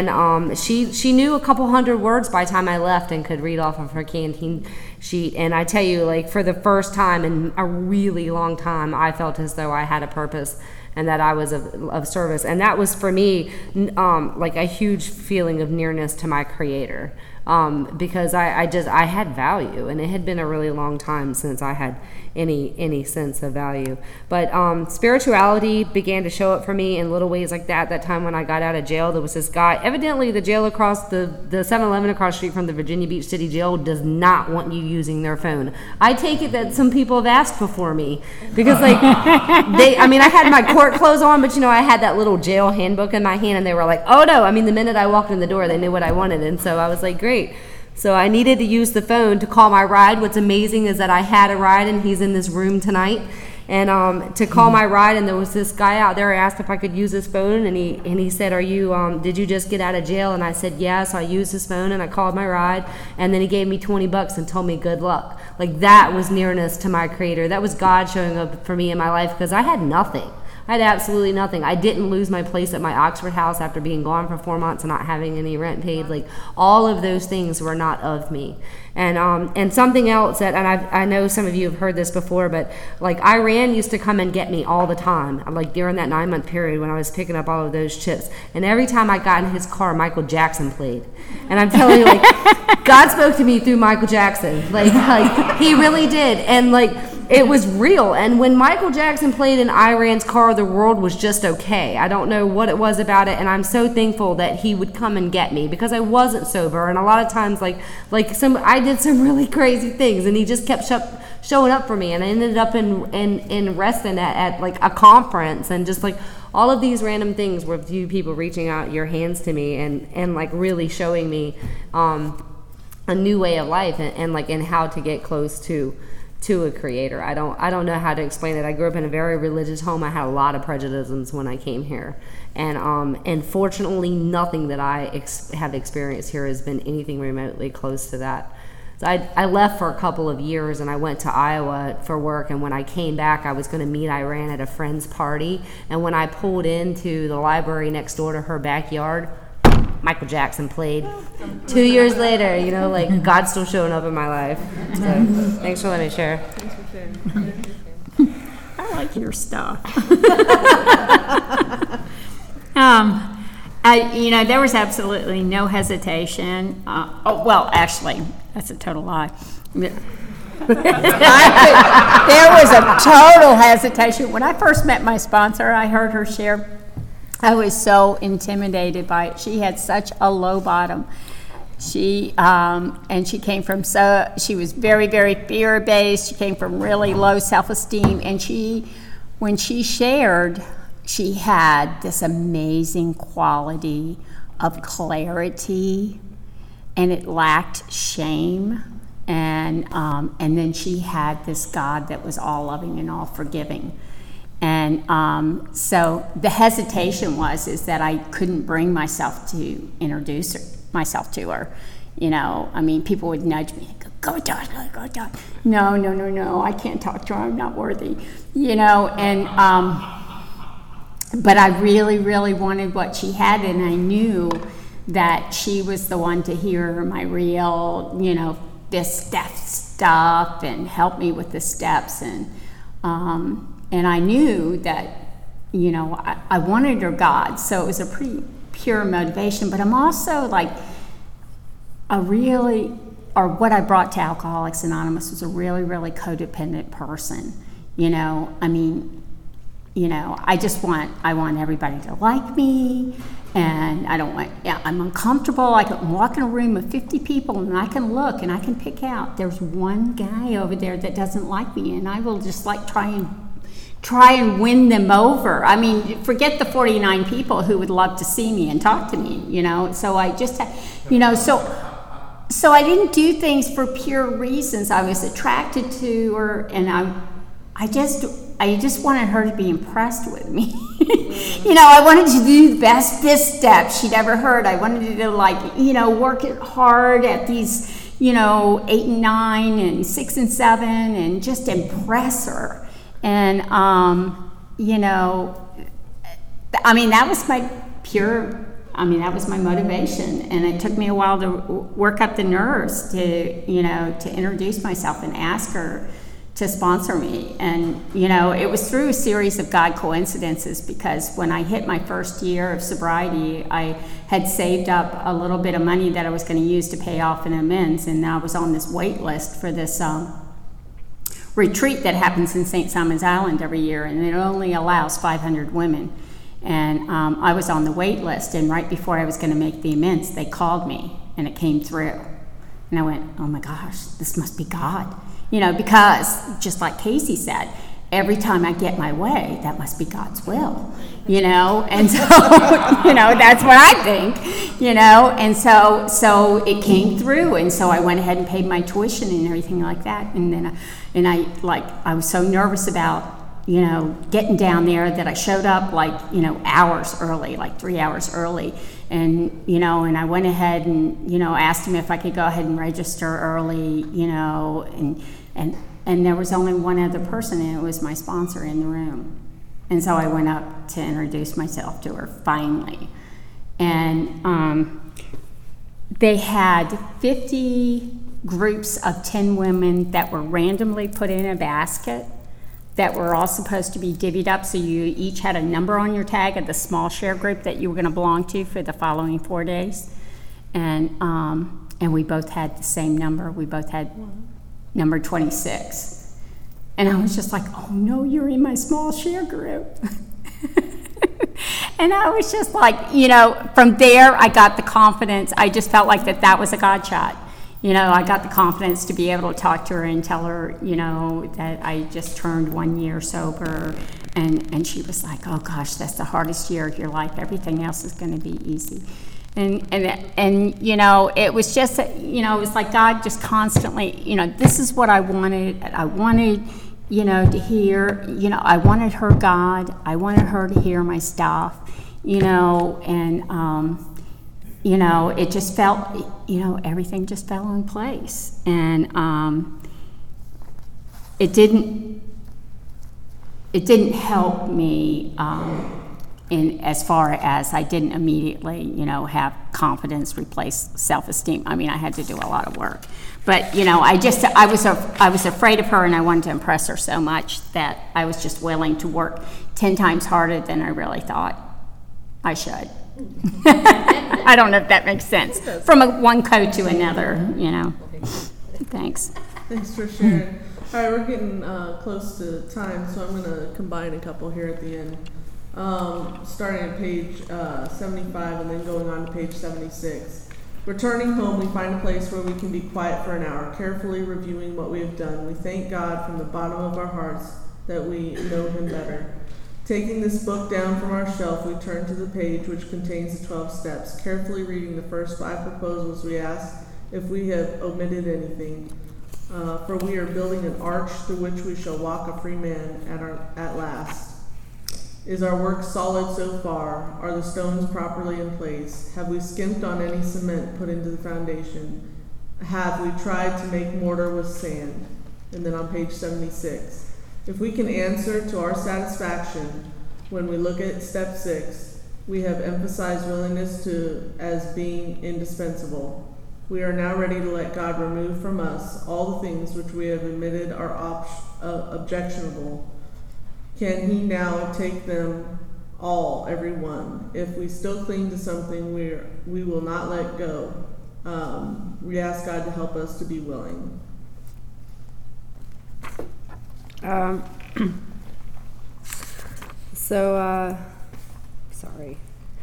she knew a couple hundred words by the time I left and could read off of her canteen sheet. And I tell you, like for the first time in a really long time, I felt as though I had a purpose and that I was of service. And that was for me like a huge feeling of nearness to my Creator. Because I had value, and it had been a really long time since I had any sense of value. But spirituality began to show up for me in little ways like that. That time when I got out of jail, there was this guy. Evidently, the jail across the 7-Eleven across the street from the Virginia Beach City Jail does not want you using their phone. I take it that some people have asked before me because, like, I had my court clothes on, but you know, I had that little jail handbook in my hand, and they were like, "Oh no!" I mean, the minute I walked in the door, they knew what I wanted, and so I was like, "Great." So I needed to use the phone to call my ride. What's amazing is that I had a ride, and he's in this room tonight. And to call my ride, and there was this guy out there. I asked if I could use his phone, and he said, "Are you? Did you just get out of jail?" And I said, "Yeah." So I used his phone, and I called my ride, and then he gave me $20 and told me good luck. Like that was nearness to my Creator. That was God showing up for me in my life because I had nothing. I had absolutely nothing. I didn't lose my place at my Oxford house after being gone for 4 months and not having any rent paid. Like all of those things were not of me. And something else that, and I know some of you have heard this before, but like Iran used to come and get me all the time, like during that 9-month period when I was picking up all of those chips. And every time I got in his car, Michael Jackson played. And I'm telling you, like, God spoke to me through Michael Jackson. Like he really did. And like, it was real. And when Michael Jackson played in Iran's car, the world was just okay. I don't know what it was about it, and I'm so thankful that he would come and get me because I wasn't sober. And a lot of times, I did some really crazy things, and he just kept showing up for me, and I ended up in Reston at like a conference, and just like all of these random things with you people reaching out your hands to me and like really showing me a new way of life and how to get close to a creator. I don't know how to explain it. I grew up in a very religious home. I had a lot of prejudices when I came here, and fortunately nothing that I have experienced here has been anything remotely close to that. So I left for a couple of years, and I went to Iowa for work, and when I came back, I was going to meet Iran at a friend's party, and when I pulled into the library next door to her backyard, Michael Jackson played. 2 years later, like God's still showing up in my life. So thanks for letting me share. Thanks for sharing. I like your stuff. There was absolutely no hesitation. Actually, that's a total lie. There was a total hesitation. When I first met my sponsor, I heard her share. I was so intimidated by it. She had such a low bottom. She came from she was very, very fear-based. She came from really low self-esteem, and when she shared, she had this amazing quality of clarity, and it lacked shame, and then she had this God that was all loving and all forgiving. And so the hesitation is that I couldn't bring myself to introduce myself to her. People would nudge me, go talk to her, go talk. No, I can't talk to her, I'm not worthy. But I really, really wanted what she had, and I knew that she was the one to hear my real, this stuff and help me with the steps. And I knew that, I wanted her God, so it was a pretty pure motivation. But I'm also like what I brought to Alcoholics Anonymous was a really, really codependent person. I want everybody to like me, and I'm uncomfortable. I can walk in a room of 50 people, and I can look, and I can pick out, there's one guy over there that doesn't like me, and I will just try and win them over. Forget the 49 people who would love to see me and talk to me, So I just, so I didn't do things for pure reasons. I was attracted to her, and I just wanted her to be impressed with me. I wanted to do the best fifth step she'd ever heard. I wanted to work it hard at these, 8 and 9 and 6 and 7 and just impress her. And, that was my that was my motivation. And it took me a while to work up the nerves to introduce myself and ask her to sponsor me. And, it was through a series of God coincidences, because when I hit my first year of sobriety, I had saved up a little bit of money that I was going to use to pay off an amends. And I was on this wait list for this retreat that happens in St. Simon's Island every year, and it only allows 500 women. And I was on the wait list, and right before I was going to make the amends, they called me, and it came through. And I went, oh my gosh, this must be God. Because just like Casey said, every time I get my way, that must be God's will, and so, that's what I think, and so it came through, and so I went ahead and paid my tuition and everything like that, and then, I was so nervous about, getting down there that I showed up hours early, 3 hours early, and, and I went ahead and, asked him if I could go ahead and register early, and there was only one other person, and it was my sponsor in the room. And so I went up to introduce myself to her finally. And they had 50 groups of 10 women that were randomly put in a basket that were all supposed to be divvied up. So you each had a number on your tag of the small share group that you were going to belong to for the following 4 days. And we both had the same number. We both had number 26. And I was just like, oh no, you're in my small share group. And I was just like, from there I got the confidence. I just felt like that was a God shot. I got the confidence to be able to talk to her and tell her, that I just turned 1 year sober. And she was like, oh gosh, that's the hardest year of your life. Everything else is going to be easy. And it was just, it was like God just constantly, this is what I wanted. I wanted, to hear, I wanted her God. I wanted her to hear my stuff, it just felt, everything just fell in place. And it didn't help me in as far as I didn't immediately, have confidence replace self-esteem. I mean, I had to do a lot of work. But, I was afraid of her, and I wanted to impress her so much that I was just willing to work 10 times harder than I really thought I should. I don't know if that makes sense. From one coat to another, Thanks. Thanks for sharing. All right, we're getting close to time, so I'm going to combine a couple here at the end. Starting at page 75 and then going on to page 76. Returning home, we find a place where we can be quiet for an hour, carefully reviewing what we have done. We thank God from the bottom of our hearts that we know Him better. Taking this book down from our shelf, we turn to the page which contains the 12 steps. Carefully reading the first 5 proposals, we ask if we have omitted anything. For we are building an arch through which we shall walk a free man at last. Is our work solid so far? Are the stones properly in place? Have we skimped on any cement put into the foundation? Have we tried to make mortar with sand? And then on page 76. If we can answer to our satisfaction when we look at step 6, we have emphasized willingness as being indispensable. We are now ready to let God remove from us all the things which we have admitted are objectionable. Can He now take them all, every one? If we still cling to something, we will not let go. We ask God to help us to be willing. Sorry.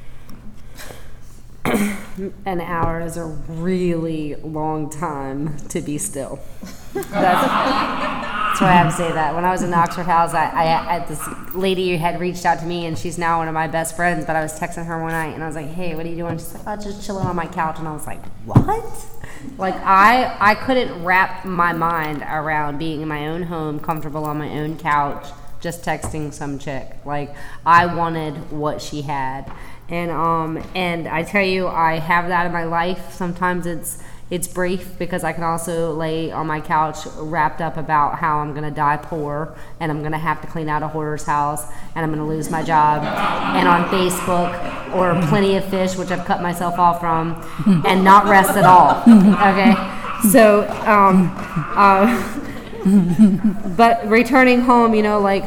An hour is a really long time to be still. That's why I have to say that. When I was in Oxford House, I this lady who had reached out to me, and she's now one of my best friends, but I was texting her one night, and I was like, hey, what are you doing? She's like, oh, just chilling on my couch. And I was like, what? Like, I couldn't wrap my mind around being in my own home, comfortable on my own couch, just texting some chick. Like, I wanted what she had. And I tell you, I have that in my life. Sometimes it's brief, because I can also lay on my couch wrapped up about how I'm gonna die poor, and I'm gonna have to clean out a hoarder's house, and I'm gonna lose my job, and on Facebook, or Plenty of Fish, which I've cut myself off from, and not rest at all. Okay, so but returning home, like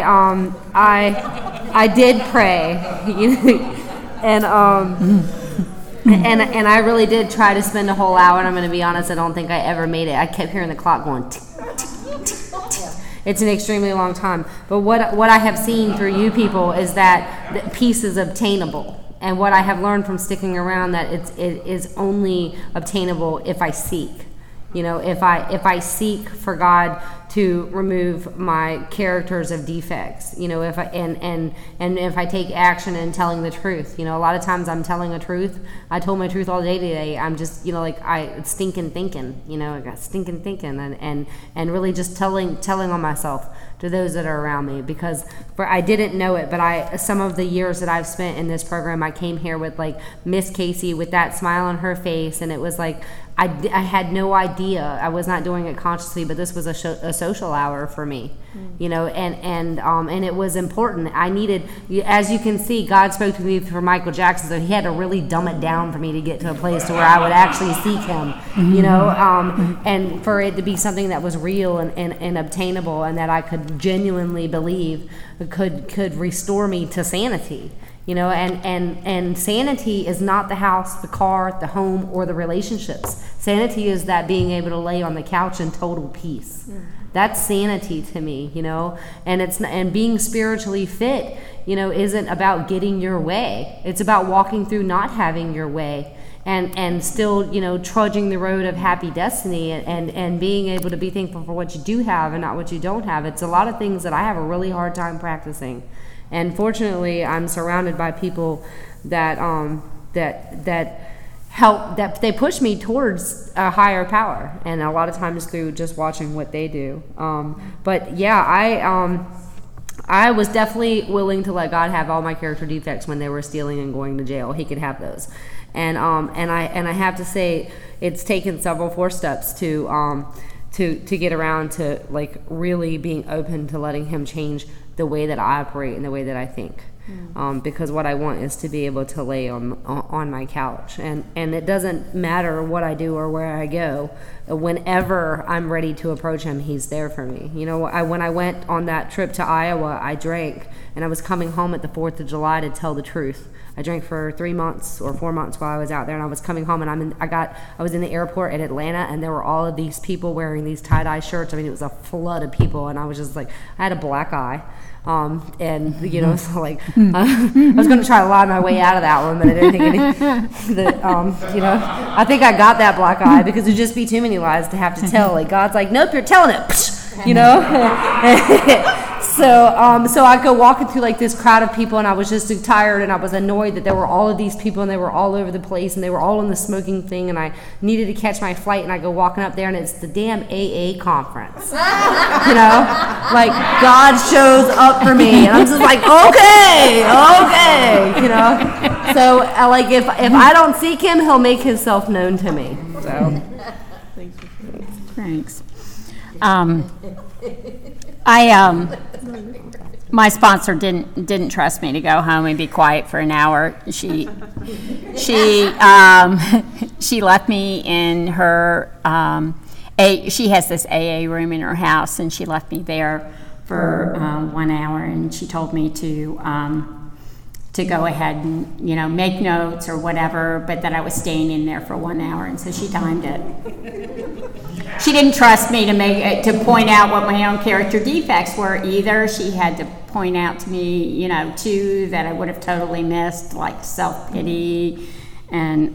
I did pray. And I really did try to spend a whole hour, and I'm going to be honest, I don't think I ever made it. I kept hearing the clock going tick, tick, tick, tick. It's an extremely long time. But what I have seen through you people is that peace is obtainable. And what I have learned from sticking around, that it is only obtainable if I seek. If I seek for God to remove my characters of defects, if I take action in telling the truth, a lot of times I'm telling the truth. I told my truth all day today. I'm just, it's stinking thinking, I got stinking thinking, and really just telling on myself to those that are around me, because I didn't know it, but some of the years that I've spent in this program, I came here with Miss Casey with that smile on her face, and it was like, I had no idea. I was not doing it consciously, but this was a social hour for me, and it was important. I needed, as you can see, God spoke to me for Michael Jackson, so He had to really dumb it down for me to get to a place to where I would actually seek Him, and for it to be something that was real and obtainable, and that I could genuinely believe could restore me to sanity. And sanity is not the house, the car, the home, or the relationships. Sanity is that being able to lay on the couch in total peace. That's sanity to me, and being spiritually fit, isn't about getting your way. It's about walking through not having your way. and still, you know, trudging the road of happy destiny, and being able to be thankful for what you do have and not what you don't have. It's a lot of things that I have a really hard time practicing. And fortunately, I'm surrounded by people that help, that they push me towards a higher power, and a lot of times through just watching what they do. But yeah, I was definitely willing to let God have all my character defects when they were stealing and going to jail. He could have those, and I have to say, it's taken several footsteps to get around to like really being open to letting Him change the way that I operate and the way that I think. Because what I want is to be able to lay on my couch, and it doesn't matter what I do or where I go. Whenever I'm ready to approach Him, He's there for me. You know, when I went on that trip to Iowa, I drank, and I was coming home at the 4th of July to tell the truth. I drank for 3 months or 4 months while I was out there, and I was coming home, and I was in the airport at Atlanta, and there were all of these people wearing these tie-dye shirts. I mean, it was a flood of people, and I was just like, I had a black eye. And you know, so like I was going to try to lie my way out of that one, but I didn't think you know, I think I got that black eye because it'd just be too many lies to have to tell. Like God's like, nope, you're telling it, you know. So I go walking through like this crowd of people, and I was just tired, and I was annoyed that there were all of these people, and they were all over the place, and they were all in the smoking thing, and I needed to catch my flight, and I go walking up there, and it's the damn AA conference, you know, like God shows up for me, and I'm just like, okay, you know. So like if I don't seek Him, He'll make Himself known to me. So thanks. My sponsor didn't trust me to go home and be quiet for an hour. She left me in her she has this AA room in her house, and she left me there for 1 hour, and she told me to go ahead and, you know, make notes or whatever, but that I was staying in there for 1 hour, and so she timed it. She didn't trust me to point out what my own character defects were either. She had to point out to me, you know, 2 that I would have totally missed, like self-pity and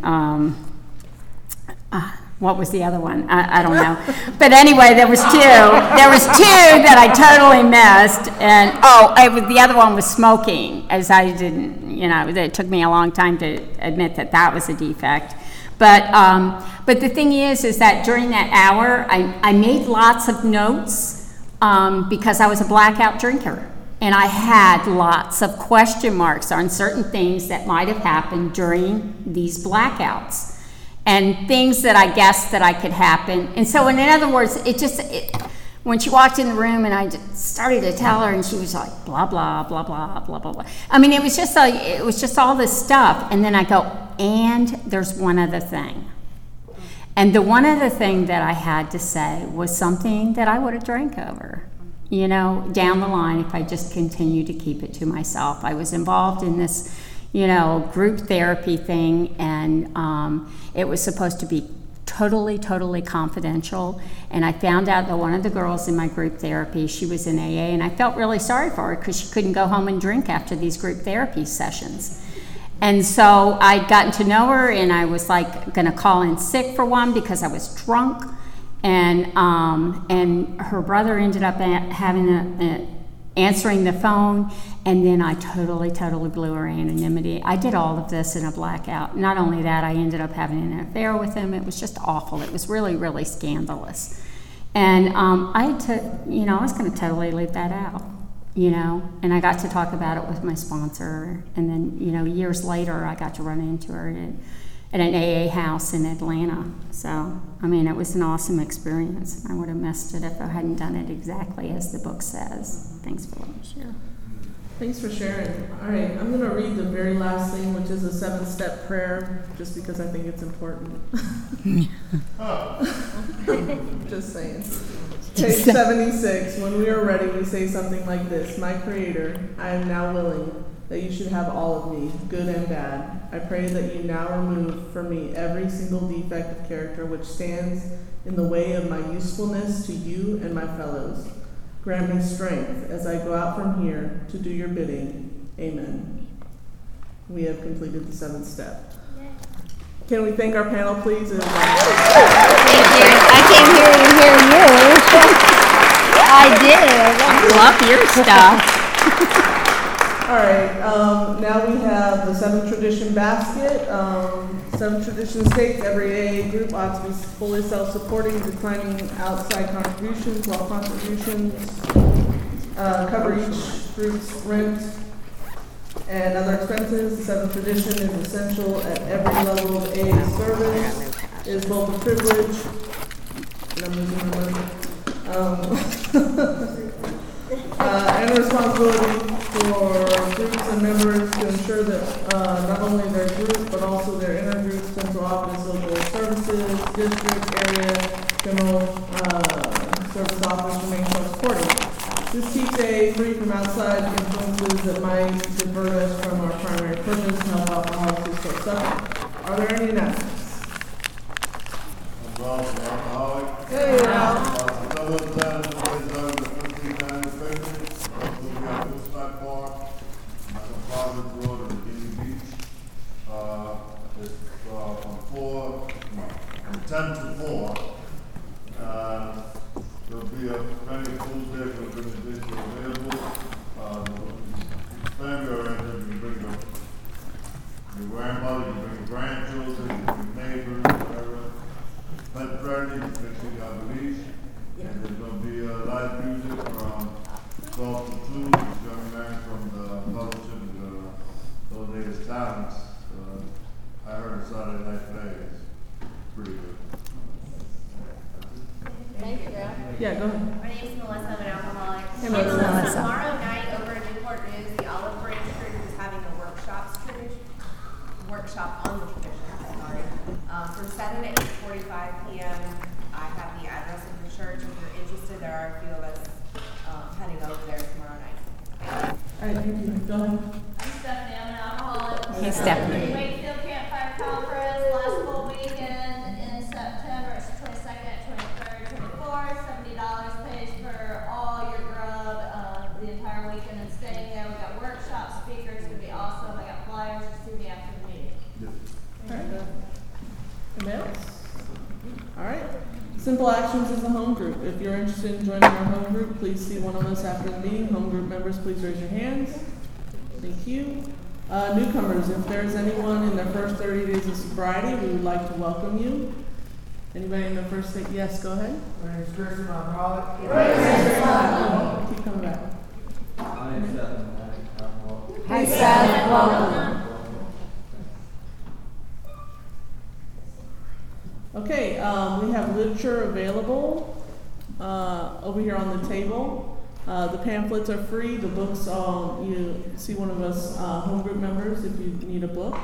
what was the other one? I don't know. But anyway, there was 2. There was 2 that I totally missed, and the other one was smoking, as I didn't, you know, it took me a long time to admit that was a defect. But the thing is that during that hour, I made lots of notes because I was a blackout drinker, and I had lots of question marks on certain things that might have happened during these blackouts, and things that I guessed that I could happen. And so, in other words, when she walked in the room and I just started to tell her, and she was like, blah, blah, blah, blah, blah, blah, blah. I mean, it was just all this stuff. And then I go, and there's one other thing. And the one other thing that I had to say was something that I would have drank over, you know, down the line if I just continued to keep it to myself. I was involved in this, you know, group therapy thing, and it was supposed to be totally confidential. And I found out that one of the girls in my group therapy, she was in AA, and I felt really sorry for her because she couldn't go home and drink after these group therapy sessions. And so I'd gotten to know her, and I was like going to call in sick for one because I was drunk, and her brother ended up answering the phone, and then I totally blew her anonymity. I did all of this in a blackout. Not only that, I ended up having an affair with him. It was just awful. It was really scandalous. And I had to, you know, I was going to totally leave that out, you know, and I got to talk about it with my sponsor. And then, you know, years later, I got to run into her at an AA house in Atlanta. So, I mean, it was an awesome experience. I would have missed it if I hadn't done it exactly as the book says. Thanks for letting me share. Thanks for sharing. All right, I'm going to read the very last thing, which is a 7-step prayer, just because I think it's important. Just saying. Page 76. When we are ready, we say something like this. My Creator, I am now willing that you should have all of me, good and bad. I pray that you now remove from me every single defect of character which stands in the way of my usefulness to you and my fellows. Grant me strength as I go out from here to do your bidding. Amen. We have completed the 7th step. Can we thank our panel, please? Thank you. I came here to hear you. I did. I love your stuff. All right, now we have the 7th Tradition Basket. 7th Tradition states every AA group ought to be fully self-supporting, declining outside contributions, while contributions cover each group's rent and other expenses. The 7th Tradition is essential at every level of AA service. It is both a privilege, and I'm losing my money, and a responsibility for groups and members to ensure that not only their group, but also their intergroup, central office, local services, district, area, general service office remain self-supporting. This keeps AA free from outside influences that might divert us from our primary purpose to help alcoholics who still suffer. Are there any announcements? Hey, From 10 to 4. There'll be a many food there for the district available. Family oriented, you bring your grandmother, you bring your grandchildren, you bring neighbors, whatever. Pet friendly, make sure you have a leash. And there's going to be live music from 12 to 2. This young man from the fellowship, those days talents. I heard it Saturday night today. It's pretty good. Thank you, Greg. yeah, go ahead. My name is Melissa. I'm an alcoholic. Hey, Melissa. Tomorrow night over at Newport News, the Olive Branch Group is having a workshop on the tradition. Sorry. From 7 to 8:45 p.m. I have the address of the church. If you're interested, there are a few of us heading over there tomorrow night. All right, thank you. Go ahead. I'm Stephanie, I'm an alcoholic. Hey, Stephanie. Wakefield Campfire Conference, last full weekend in September, it's 22nd, 23rd, 24th, $70 pays for all your grub, the entire weekend and staying there. We got workshops, speakers, it's gonna be awesome. I got flyers to see me after the meeting. All right. Anybody else? All right. Simple Actions is a home group. If you're interested in joining our home group, please see one of us after the meeting. Home group members, please raise your hands. Thank you. Newcomers, if there's anyone in their first 30 days of sobriety, we would like to welcome you. Anybody in their first day? Yes, go ahead. My name is Christian, I'm alcoholic. Keep coming back. My name is Seth. Hi, Seth. Welcome. Okay, we have literature available over here on the table. The pamphlets are free. The books, you see one of us home group members if you need a book.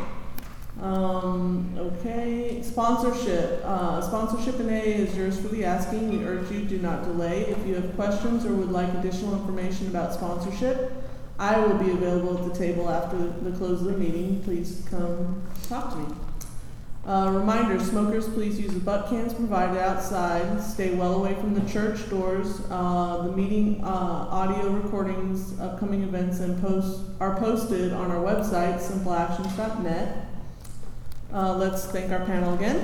Okay, sponsorship. Sponsorship in AA is yours for the asking. We urge you, do not delay. If you have questions or would like additional information about sponsorship, I will be available at the table after the close of the meeting. Please come talk to me. Reminder, smokers, please use the butt cans provided outside. Stay well away from the church doors. The meeting audio recordings, upcoming events, and are posted on our website, simpleactions.net. Let's thank our panel again.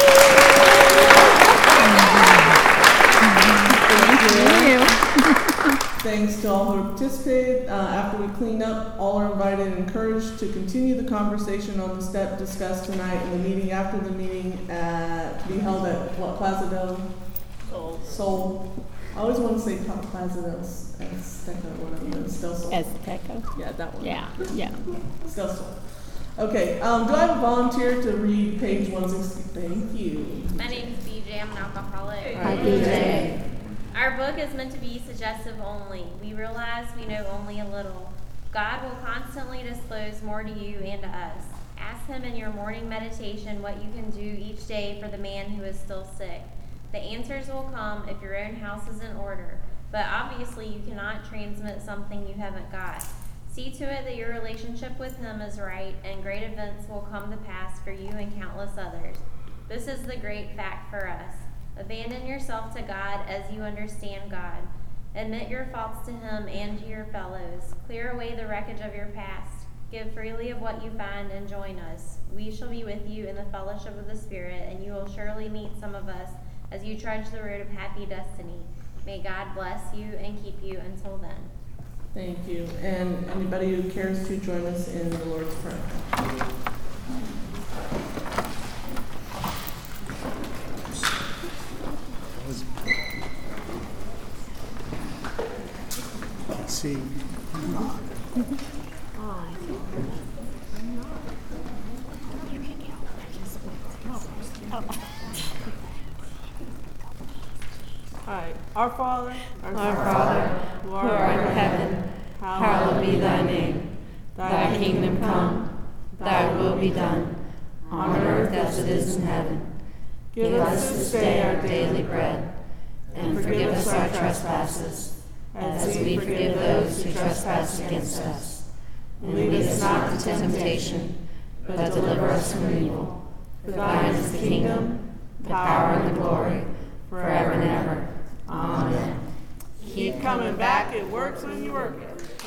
Thank you. Thanks to all who participated. After we clean up, all are invited and encouraged to continue the conversation on the step discussed tonight in the meeting after the meeting to be held at what, Plaza del Sol. I always want to say Plaza del Azteca, whatever, but it's Del Sol. Azteca. Yeah, that one. Yeah, yeah. It's Del Sol. Okay, do I have a volunteer to read page 160? Thank you. My name is BJ. I'm an alcoholic. Hi, BJ. Our book is meant to be suggestive only. We realize we know only a little. God will constantly disclose more to you and to us. Ask Him in your morning meditation what you can do each day for the man who is still sick. The answers will come if your own house is in order, but obviously you cannot transmit something you haven't got. See to it that your relationship with Him is right, and great events will come to pass for you and countless others. This is the great fact for us. Abandon yourself to God as you understand God. Admit your faults to Him and to your fellows. Clear away the wreckage of your past. Give freely of what you find and join us. We shall be with you in the fellowship of the Spirit, and you will surely meet some of us as you trudge the road of happy destiny. May God bless you and keep you until then. Thank you. And anybody who cares to join us in the Lord's Prayer. See. All right. Our Father, Our Father, who art in heaven, hallowed be thy name. Thy kingdom come, thy will be done, on earth as it is in heaven. Give us this day our daily bread, and forgive us our trespasses, as we forgive those who trespass against us. And lead us not into temptation, but deliver us from evil. For thine is the kingdom, the power, and the glory, forever and ever. Amen. keep coming back. It works when you work it.